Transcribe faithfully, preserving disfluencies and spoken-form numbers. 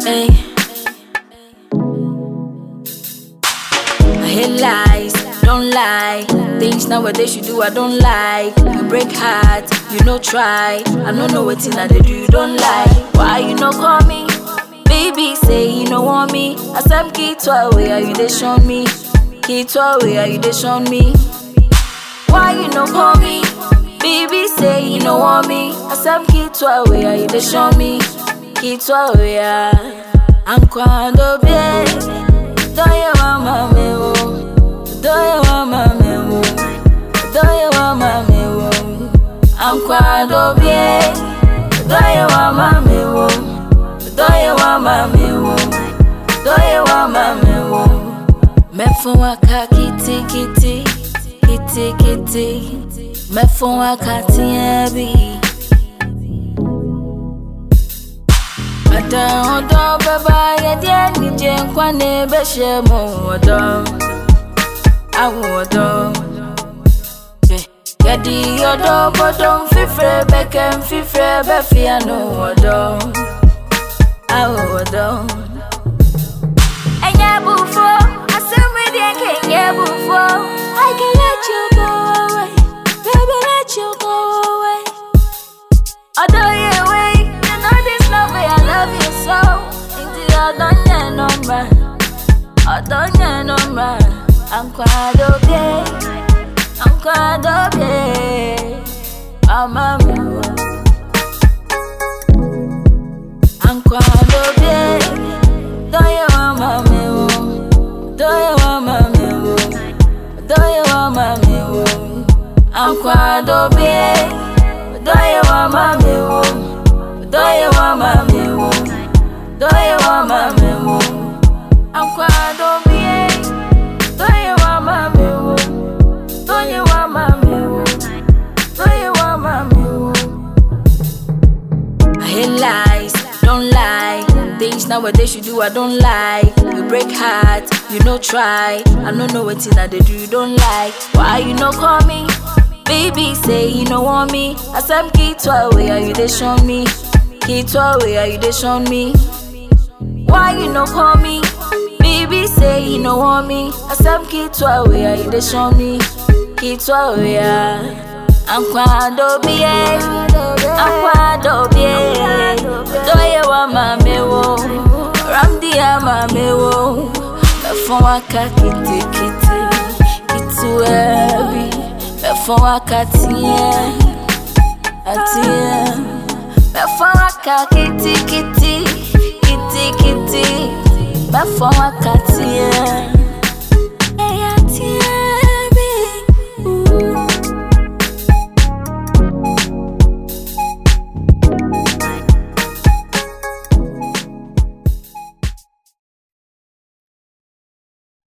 Hey. I hate lies, don't lie. Things nowadays you do I don't like. You break heart, you no try. I don't know what thing I they do you don't like. Why you no call me? Baby say you no want me. I said key to away, are you they show me? Key to away, are you they show me? Why you no call me? Baby say you no want me. I said key to away, are you they show me? Key to away, I'm quando bien. Do you want my me? Do you want my me? Do you want my me? I'm quando bien. Do you want my me? Do you want my me? Do you want my me? Me for waka kitty kitty kitty kitty. Me for waka tiabi. Ada odo baba ya dia ni je nkwa na ebe shemo odo. Awu odo. Ya di odo bodom fifre bekem fifre be fia no odo. Awu odo. Enya bufo, asemi dia ke enya bufo. I can let you go away. Baby, let you go away. Odo ye way. You know this love way I love you so. Into your dungeon number. I don't know number. I'm quite okay. I'm quite okay. I'm a move. I'm quite okay. Do you want my move? Do you want my move? Do you want my move? I'm quite okay. Do you want my move? Do you want my move? Do you want my move? I'm quite okay. Do you want my move? Do you want my move? Do you want my move? I hate lies, don't lie. Things nowadays you do I don't like. You break heart, you no try. I don't know what thing I they do you don't like. Why you no call me? Baby say you no want me. I said key to away, are you they show me? Key to away, are you they show me? Why you no call me? Baby say you no want me. I said key to away, are you they show me? Key to away, I'm quando bien. I'm quando bien. Do you want my mewo? Ramdi ama mewo. Before waka kitty kitty kitty webi. Before waka tie atie. Before waka kitty kitty kitty kitty. Before waka tie.